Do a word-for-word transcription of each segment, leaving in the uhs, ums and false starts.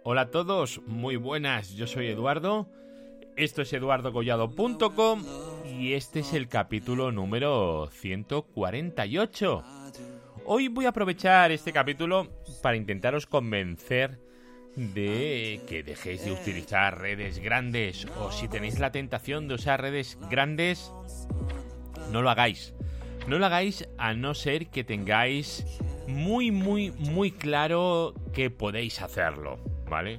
Hola a todos, muy buenas, yo soy Eduardo, esto es eduardo collado punto com y este es el capítulo número ciento cuarenta y ocho. Hoy voy a aprovechar este capítulo para intentaros convencer de que dejéis de utilizar redes grandes, o si tenéis la tentación de usar redes grandes, no lo hagáis. No lo hagáis a no ser que tengáis muy, muy, muy claro que podéis hacerlo, ¿vale?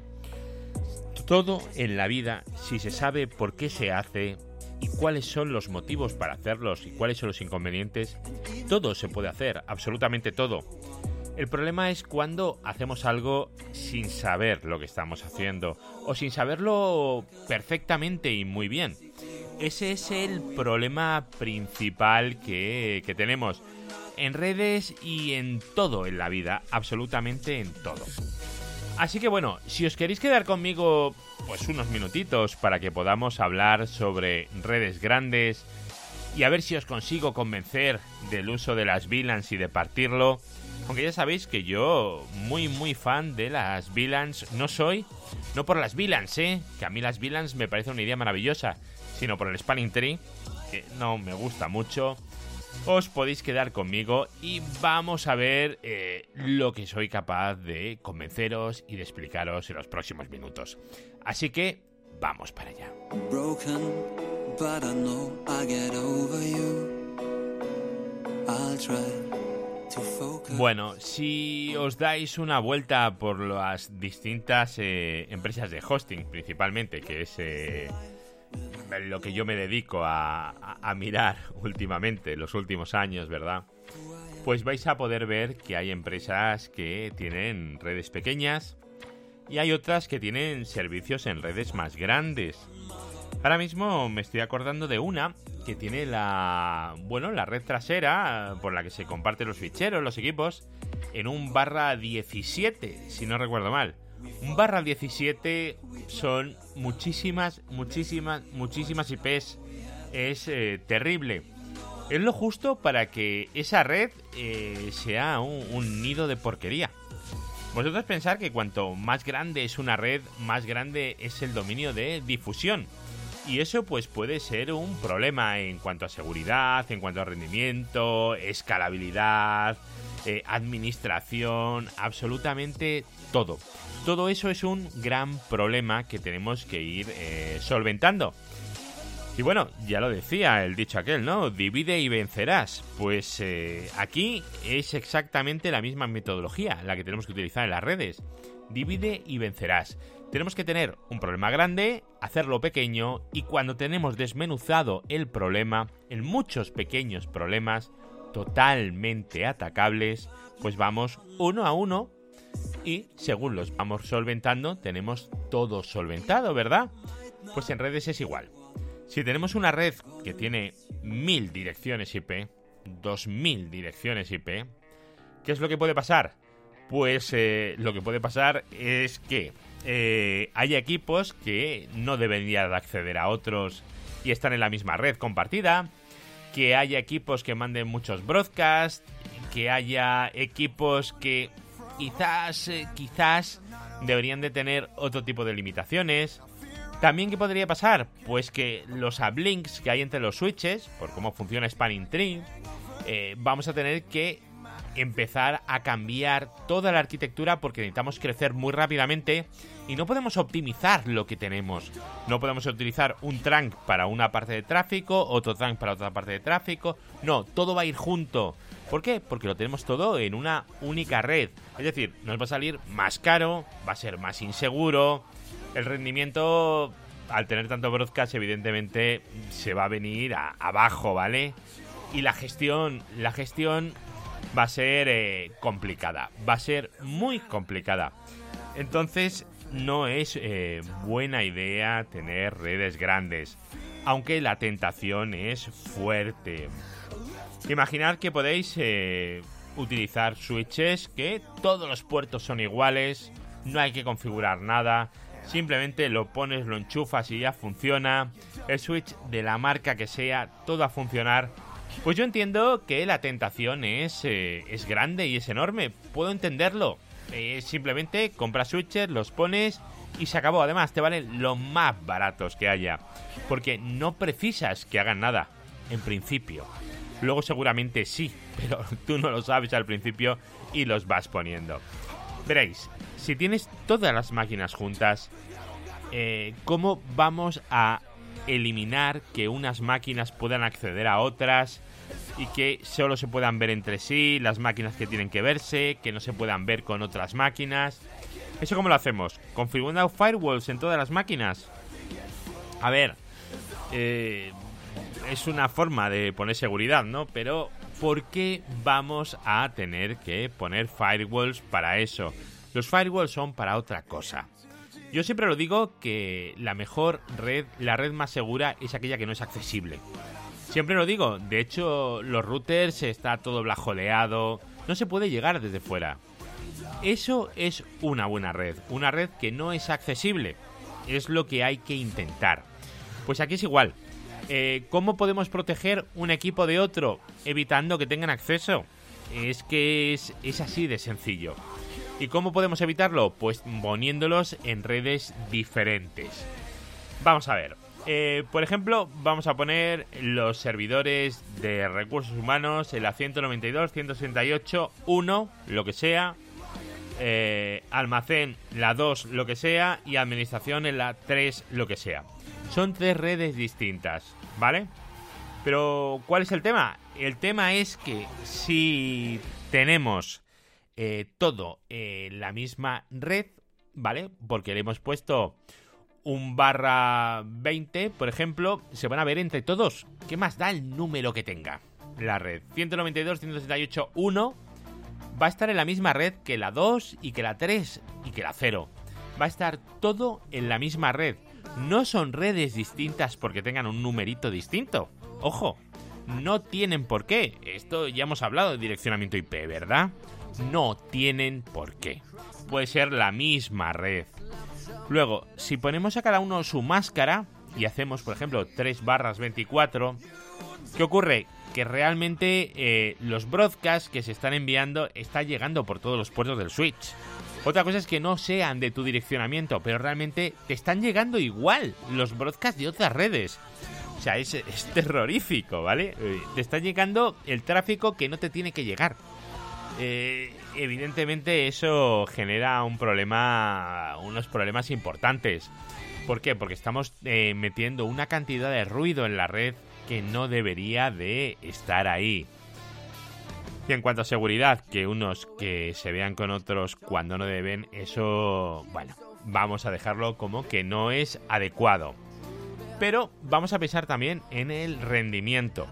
Todo en la vida, si se sabe por qué se hace y cuáles son los motivos para hacerlos y cuáles son los inconvenientes, todo se puede hacer, absolutamente todo. El problema es cuando hacemos algo sin saber lo que estamos haciendo o sin saberlo perfectamente y muy bien. Ese es el problema principal que, que tenemos en redes y en todo en la vida, absolutamente en todo. Así que bueno, si os queréis quedar conmigo pues unos minutitos para que podamos hablar sobre redes grandes y a ver si os consigo convencer del uso de las V LANs y de partirlo, aunque ya sabéis que yo muy muy fan de las V LANs no soy, no por las V LANs, ¿eh? que a mí las V LANs me parece una idea maravillosa, sino por el Spanning Tree, que no me gusta mucho. Os podéis quedar conmigo y vamos a ver eh, lo que soy capaz de convenceros y de explicaros en los próximos minutos. Así que vamos para allá. Broken, but I know I get over you. I'll try to focus. Bueno, si os dais una vuelta por las distintas eh, empresas de hosting, principalmente, que es eh, lo que yo me dedico a, a, a mirar últimamente, los últimos años, ¿verdad? Pues vais a poder ver que hay empresas que tienen redes pequeñas y hay otras que tienen servicios en redes más grandes. Ahora mismo me estoy acordando de una que tiene la, bueno, la red trasera por la que se comparten los ficheros, los equipos, en un barra diecisiete, si no recuerdo mal. Un barra diecisiete son muchísimas, muchísimas, muchísimas I Pes. Es eh, terrible. Es lo justo para que esa red eh, sea un, un nido de porquería. Vosotros pensad que cuanto más grande es una red, más grande es el dominio de difusión. Y eso pues puede ser un problema en cuanto a seguridad, en cuanto a rendimiento, escalabilidad, eh, administración, absolutamente todo. Todo eso es un gran problema que tenemos que ir eh, solventando. Y bueno, ya lo decía el dicho aquel, ¿no? Divide y vencerás. Pues eh, aquí es exactamente la misma metodología la que tenemos que utilizar en las redes. Divide y vencerás. Tenemos que tener un problema grande, hacerlo pequeño, y cuando tenemos desmenuzado el problema en muchos pequeños problemas totalmente atacables, pues vamos uno a uno y según los vamos solventando tenemos todo solventado, ¿verdad? Pues en redes es igual. Si tenemos una red que tiene mil direcciones I P, dos mil direcciones I P, ¿qué es lo que puede pasar? Pues eh, lo que puede pasar es que eh, hay equipos que no deberían acceder a otros y están en la misma red compartida, que haya equipos que manden muchos broadcasts, que haya equipos que quizás, eh, quizás deberían de tener otro tipo de limitaciones. También, ¿qué podría pasar? Pues que los uplinks que hay entre los switches, por cómo funciona Spanning Tree, eh, vamos a tener que empezar a cambiar toda la arquitectura porque necesitamos crecer muy rápidamente y no podemos optimizar lo que tenemos. No podemos utilizar un trunk para una parte de tráfico, otro trunk para otra parte de tráfico. No, todo va a ir junto. ¿Por qué? Porque lo tenemos todo en una única red. Es decir, nos va a salir más caro, va a ser más inseguro. El rendimiento, al tener tanto broadcast, evidentemente se va a venir a, abajo, ¿vale? Y la gestión, la gestión va a ser eh, complicada, va a ser muy complicada. Entonces, no es eh, buena idea tener redes grandes, aunque la tentación es fuerte. Imaginad que podéis eh, utilizar switches que todos los puertos son iguales, no hay que configurar nada, simplemente lo pones, lo enchufas y ya funciona. El switch de la marca que sea, todo a funcionar. Pues yo entiendo que la tentación es, eh, es grande y es enorme, puedo entenderlo. Eh, simplemente compras switches, los pones y se acabó. Además, te valen los más baratos que haya, porque no precisas que hagan nada, en principio. Luego seguramente sí, pero tú no lo sabes al principio y los vas poniendo. Veréis, si tienes todas las máquinas juntas, eh, ¿cómo vamos a eliminar que unas máquinas puedan acceder a otras y que solo se puedan ver entre sí, las máquinas que tienen que verse, que no se puedan ver con otras máquinas? ¿Eso cómo lo hacemos? ¿Configurando firewalls en todas las máquinas? A ver, eh, es una forma de poner seguridad, ¿no? Pero ¿por qué vamos a tener que poner firewalls para eso? Los firewalls son para otra cosa. Yo siempre lo digo que la mejor red, la red más segura es aquella que no es accesible. Siempre lo digo, de hecho los routers está todo blajoleado, no se puede llegar desde fuera. Eso es una buena red, una red que no es accesible, es lo que hay que intentar. Pues aquí es igual. Eh, ¿Cómo podemos proteger un equipo de otro evitando que tengan acceso? Es que es, es así de sencillo. ¿Y cómo podemos evitarlo? Pues poniéndolos en redes diferentes. Vamos a ver. Eh, por ejemplo, vamos a poner los servidores de recursos humanos en la ciento noventa y dos, ciento sesenta y ocho, uno, lo que sea. Eh, almacén, la dos, lo que sea. Y administración en la tres, lo que sea. Son tres redes distintas, ¿vale? Pero, ¿cuál es el tema? El tema es que si tenemos eh, todo en eh, la misma red, ¿vale? Porque le hemos puesto un barra veinte, por ejemplo, se van a ver entre todos. ¿Qué más da el número que tenga la red? ciento noventa y dos, ciento sesenta y ocho, uno va a estar en la misma red que la dos y que la tres y que la cero. Va a estar todo en la misma red. No son redes distintas porque tengan un numerito distinto. Ojo, no tienen por qué. Esto ya hemos hablado de direccionamiento I P, ¿verdad? No tienen por qué. Puede ser la misma red. Luego, si ponemos a cada uno su máscara y hacemos, por ejemplo, tres barras veinticuatro, ¿qué ocurre? Que realmente eh, los broadcasts que se están enviando están llegando por todos los puertos del switch. Otra cosa es que no sean de tu direccionamiento, pero realmente te están llegando igual los broadcasts de otras redes. O sea, es, es terrorífico, ¿vale? Eh, te está llegando el tráfico que no te tiene que llegar. Eh, evidentemente eso genera un problema, unos problemas importantes. ¿Por qué? Porque estamos eh, metiendo una cantidad de ruido en la red que no debería de estar ahí. Y en cuanto a seguridad, que unos que se vean con otros cuando no deben, eso, bueno, vamos a dejarlo como que no es adecuado. Pero vamos a pensar también en el rendimiento.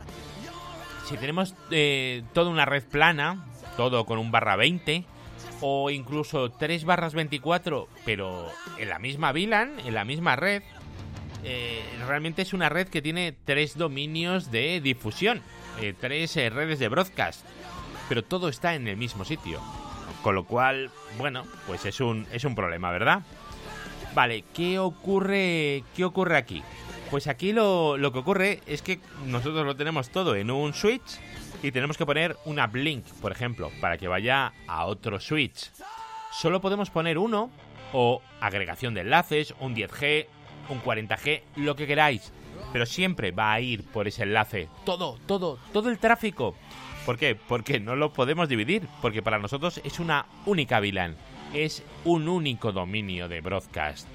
Si tenemos eh, toda una red plana, todo con un barra veinte, o incluso tres barras veinticuatro, pero en la misma V LAN, en la misma red, eh, realmente es una red que tiene tres dominios de difusión, eh, tres eh, redes de broadcast. Pero todo está en el mismo sitio. Con lo cual, bueno, pues es un, es un problema, ¿verdad? Vale, ¿qué ocurre, qué ocurre aquí? Pues aquí lo, lo que ocurre es que nosotros lo tenemos todo en un switch y tenemos que poner un uplink, por ejemplo, para que vaya a otro switch. Solo podemos poner uno, o agregación de enlaces, un diez G, un cuarenta G, lo que queráis. Pero siempre va a ir por ese enlace. Todo, todo, todo el tráfico. ¿Por qué? Porque no lo podemos dividir, porque para nosotros es una única V LAN, es un único dominio de broadcast.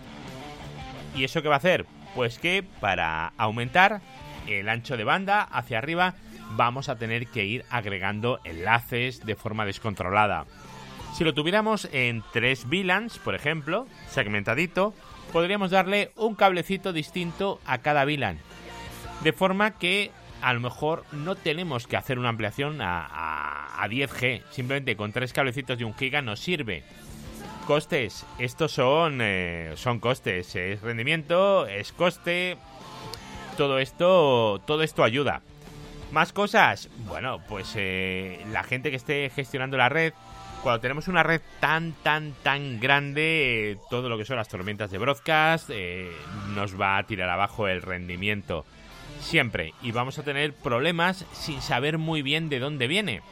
¿Y eso qué va a hacer? Pues que para aumentar el ancho de banda hacia arriba vamos a tener que ir agregando enlaces de forma descontrolada. Si lo tuviéramos en tres V LANs, por ejemplo, segmentadito, podríamos darle un cablecito distinto a cada V LAN, de forma que a lo mejor no tenemos que hacer una ampliación a, a, a diez G. Simplemente con tres cablecitos de un giga nos sirve. Costes. Estos son, eh, son costes. Es rendimiento, es coste. Todo esto, todo esto ayuda. ¿Más cosas? Bueno, pues eh, la gente que esté gestionando la red, cuando tenemos una red tan, tan, tan grande, eh, todo lo que son las tormentas de broadcast, eh, nos va a tirar abajo el rendimiento. Siempre, y vamos a tener problemas sin saber muy bien de dónde viene.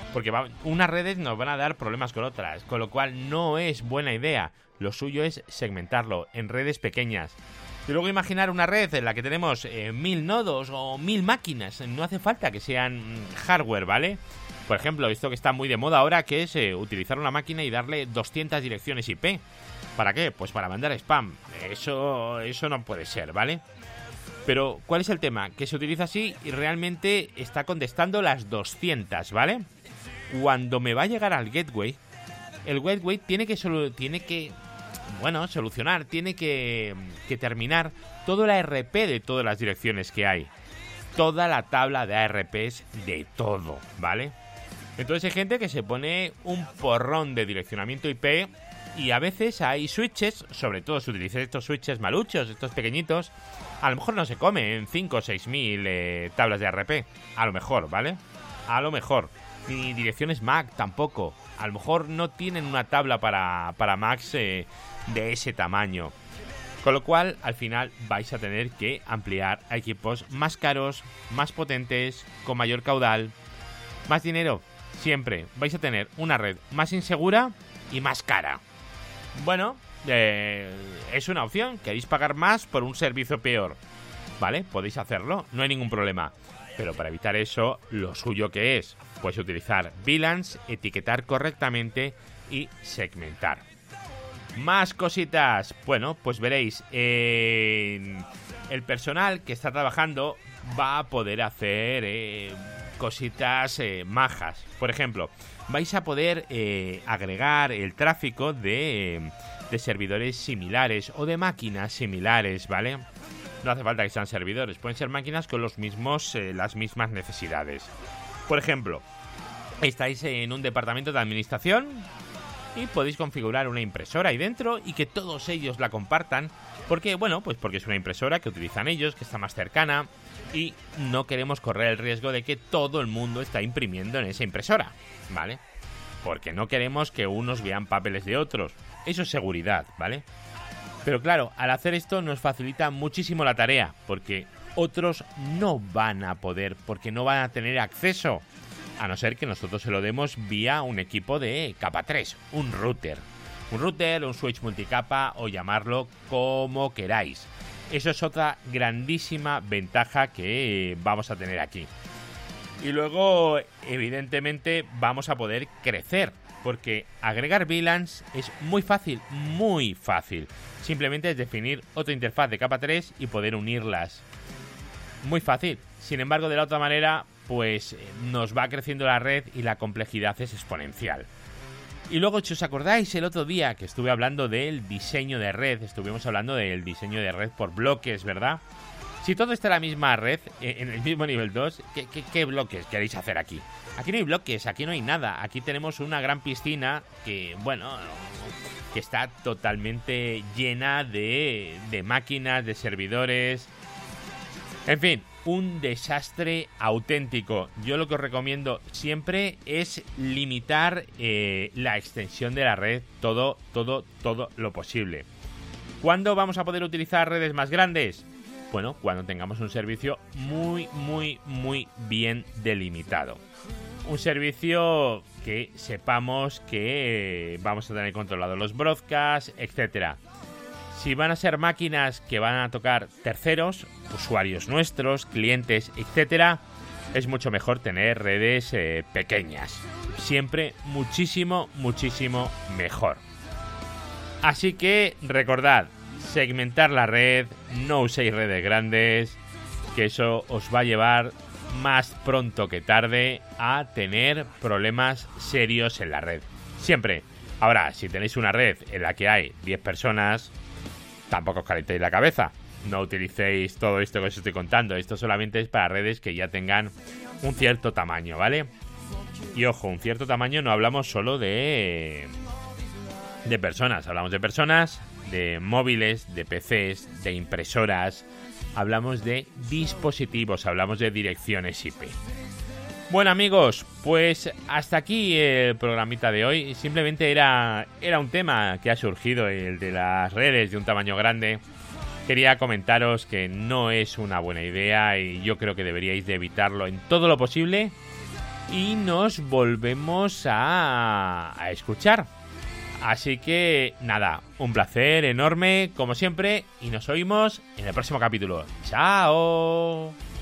porque va, unas redes nos van a dar problemas con otras, con lo cual no es buena idea. Lo suyo es segmentarlo en redes pequeñas. Y luego imaginar una red en la que tenemos eh, mil nodos o mil máquinas. No hace falta que sean hardware, ¿vale? Por ejemplo, esto que está muy de moda ahora, que es eh, utilizar una máquina y darle doscientas direcciones I P. ¿Para qué? Pues para mandar spam. Eso, eso no puede ser, ¿vale? Pero, ¿cuál es el tema? Que se utiliza así y realmente está contestando las doscientas, ¿vale? Cuando me va a llegar al gateway, el gateway tiene que, solu- tiene que bueno, solucionar, tiene que, que terminar toda la A R P de todas las direcciones que hay. Toda la tabla de A R Ps de todo, ¿vale? Entonces hay gente que se pone un porrón de direccionamiento I P y a veces hay switches, sobre todo si utilizas estos switches maluchos, estos pequeñitos, a lo mejor no se come en cinco o seis mil eh, tablas de A R P, a lo mejor, ¿vale? A lo mejor. Ni direcciones M A C tampoco. A lo mejor no tienen una tabla para, para Macs eh, de ese tamaño. Con lo cual, al final vais a tener que ampliar a equipos más caros, más potentes, con mayor caudal, más dinero. Siempre vais a tener una red más insegura y más cara. Bueno, eh, es una opción. ¿Queréis pagar más por un servicio peor? Vale, podéis hacerlo, no hay ningún problema. Pero para evitar eso, lo suyo que es, pues utilizar V LANs, etiquetar correctamente y segmentar. Más cositas. Bueno, pues veréis, eh, el personal que está trabajando va a poder hacer eh, cositas eh, majas. Por ejemplo, vais a poder eh, agregar el tráfico de, de servidores similares o de máquinas similares, ¿vale? No hace falta que sean servidores, pueden ser máquinas con los mismos, eh, las mismas necesidades. Por ejemplo, estáis en un departamento de administración y podéis configurar una impresora ahí dentro y que todos ellos la compartan. Porque, bueno, pues porque es una impresora que utilizan ellos, que está más cercana y no queremos correr el riesgo de que todo el mundo está imprimiendo en esa impresora, ¿vale? Porque no queremos que unos vean papeles de otros. Eso es seguridad, ¿vale? Pero claro, al hacer esto nos facilita muchísimo la tarea, porque otros no van a poder, porque no van a tener acceso, a no ser que nosotros se lo demos vía un equipo de capa tres, un router. Un router, un switch multicapa o llamarlo como queráis. Eso es otra grandísima ventaja que vamos a tener aquí. Y luego, evidentemente, vamos a poder crecer. Porque agregar V LANs es muy fácil, muy fácil. Simplemente es definir otra interfaz de capa tres y poder unirlas. Muy fácil. Sin embargo, de la otra manera, pues nos va creciendo la red y la complejidad es exponencial. Y luego, si os acordáis, el otro día que estuve hablando del diseño de red, estuvimos hablando del diseño de red por bloques, ¿verdad? Si todo está en la misma red, en el mismo nivel dos, ¿qué, qué, qué bloques queréis hacer aquí? Aquí no hay bloques, aquí no hay nada. Aquí tenemos una gran piscina que, bueno, que está totalmente llena de, de máquinas, de servidores. En fin, un desastre auténtico. Yo lo que os recomiendo siempre es limitar eh, la extensión de la red todo, todo, todo lo posible. ¿Cuándo vamos a poder utilizar redes más grandes? Bueno, cuando tengamos un servicio muy, muy, muy bien delimitado. Un servicio que sepamos que vamos a tener controlados los broadcasts, etcétera. Si van a ser máquinas que van a tocar terceros, usuarios nuestros, clientes, etcétera, es mucho mejor tener redes eh, pequeñas. Siempre muchísimo, muchísimo mejor. Así que recordad, segmentar la red, no uséis redes grandes, que eso os va a llevar más pronto que tarde a tener problemas serios en la red. Siempre. Ahora, si tenéis una red en la que hay diez personas, tampoco os calentéis la cabeza. No utilicéis todo esto que os estoy contando. Esto solamente es para redes que ya tengan un cierto tamaño, ¿vale? Y ojo, un cierto tamaño no hablamos solo de de personas. Hablamos de personas, de móviles, de P Cs, de impresoras. Hablamos de dispositivos, hablamos de direcciones I P. Bueno, amigos, pues hasta aquí el programita de hoy. Simplemente era, era un tema que ha surgido, el de las redes de un tamaño grande. Quería comentaros que no es una buena idea y yo creo que deberíais de evitarlo en todo lo posible. y nos volvemos a, a escuchar. Así que nada, un placer enorme como siempre y nos oímos en el próximo capítulo. ¡Chao!